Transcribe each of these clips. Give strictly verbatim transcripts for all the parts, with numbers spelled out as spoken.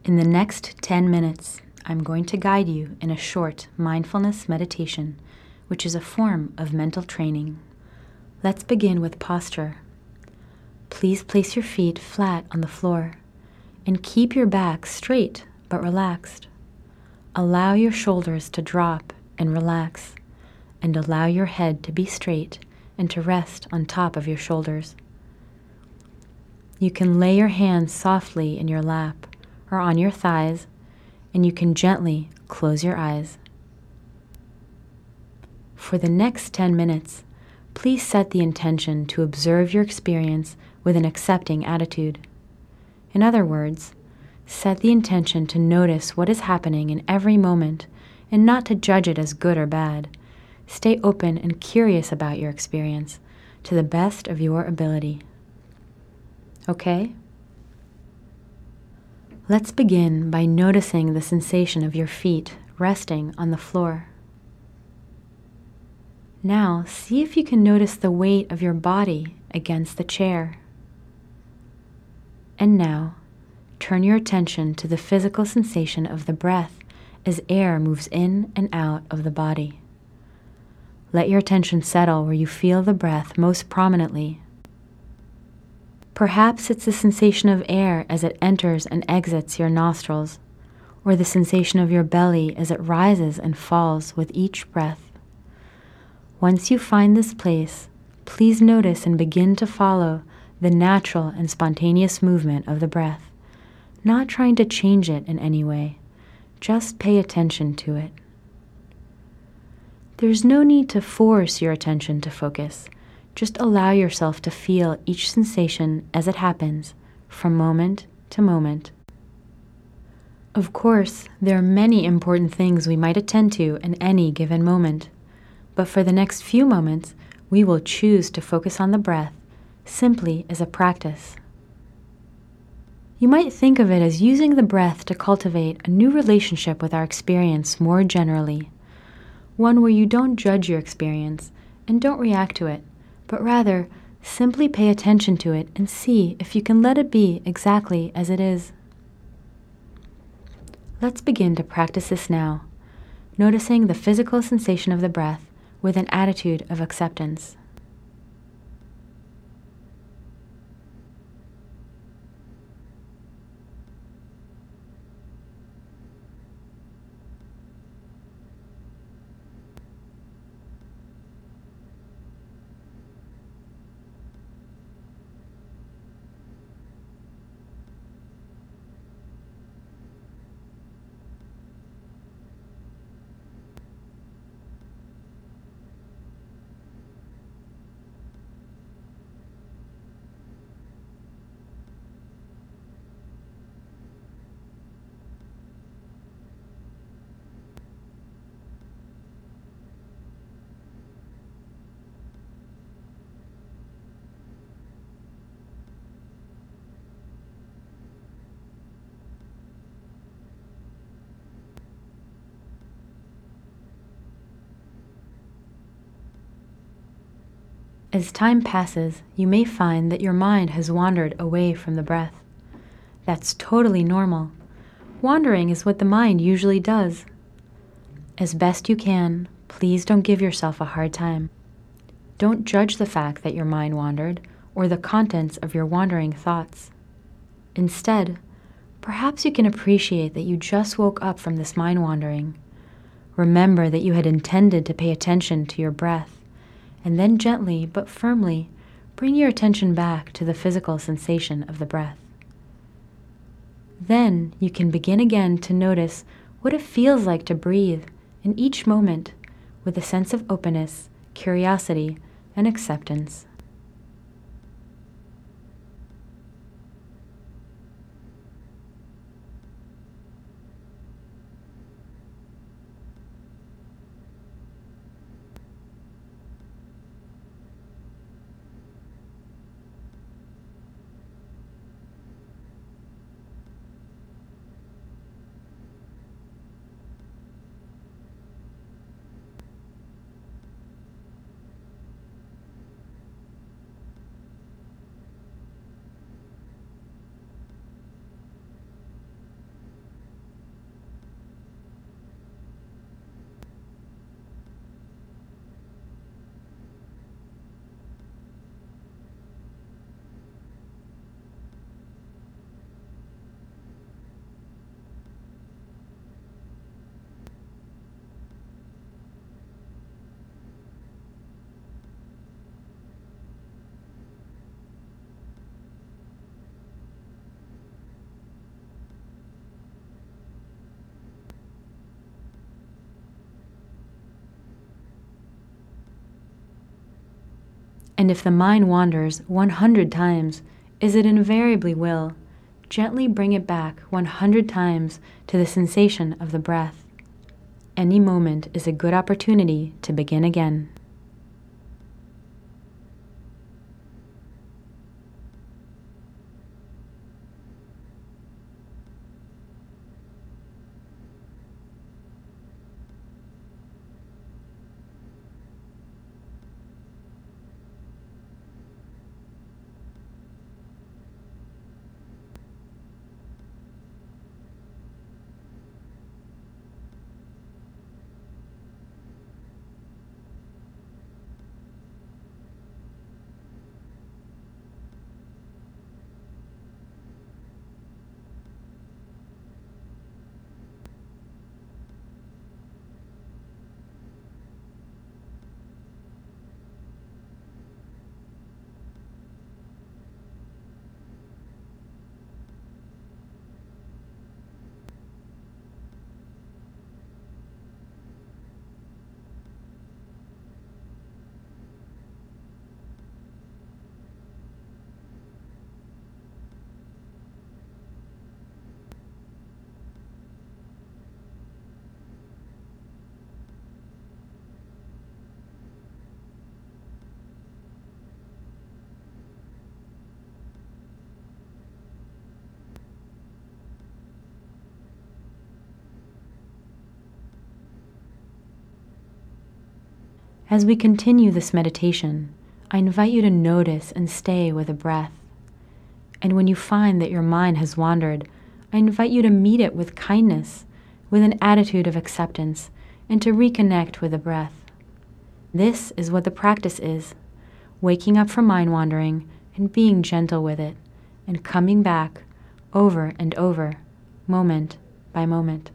In the next ten minutes, I'm going to guide you in a short mindfulness meditation, which is a form of mental training. Let's begin with posture. Please place your feet flat on the floor and keep your back straight but relaxed. Allow your shoulders to drop and relax, and allow your head to be straight and to rest on top of your shoulders. You can lay your hands softly in your lap or on your thighs, and you can gently close your eyes. For the next ten minutes, please set the intention to observe your experience with an accepting attitude. In other words, set the intention to notice what is happening in every moment and not to judge it as good or bad. Stay open and curious about your experience to the best of your ability. Okay? Let's begin by noticing the sensation of your feet resting on the floor. Now, see if you can notice the weight of your body against the chair. And now, turn your attention to the physical sensation of the breath as air moves in and out of the body. Let your attention settle where you feel the breath most prominently. Perhaps it's the sensation of air as it enters and exits your nostrils, or the sensation of your belly as it rises and falls with each breath. Once you find this place, please notice and begin to follow the natural and spontaneous movement of the breath, not trying to change it in any way. Just pay attention to it. There's no need to force your attention to focus. Just allow yourself to feel each sensation as it happens, from moment to moment. Of course, there are many important things we might attend to in any given moment, but for the next few moments, we will choose to focus on the breath simply as a practice. You might think of it as using the breath to cultivate a new relationship with our experience more generally, one where you don't judge your experience and don't react to it, but rather simply pay attention to it and see if you can let it be exactly as it is. Let's begin to practice this now, noticing the physical sensation of the breath with an attitude of acceptance. As time passes, you may find that your mind has wandered away from the breath. That's totally normal. Wandering is what the mind usually does. As best you can, please don't give yourself a hard time. Don't judge the fact that your mind wandered or the contents of your wandering thoughts. Instead, perhaps you can appreciate that you just woke up from this mind wandering. Remember that you had intended to pay attention to your breath, and then gently but firmly bring your attention back to the physical sensation of the breath. Then you can begin again to notice what it feels like to breathe in each moment with a sense of openness, curiosity, and acceptance. And if the mind wanders one hundred times, as it invariably will, gently bring it back one hundred times to the sensation of the breath. Any moment is a good opportunity to begin again. As we continue this meditation, I invite you to notice and stay with the breath. And when you find that your mind has wandered, I invite you to meet it with kindness, with an attitude of acceptance, and to reconnect with the breath. This is what the practice is, waking up from mind wandering and being gentle with it, and coming back over and over, moment by moment.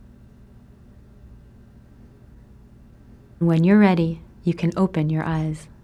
When you're ready, you can open your eyes.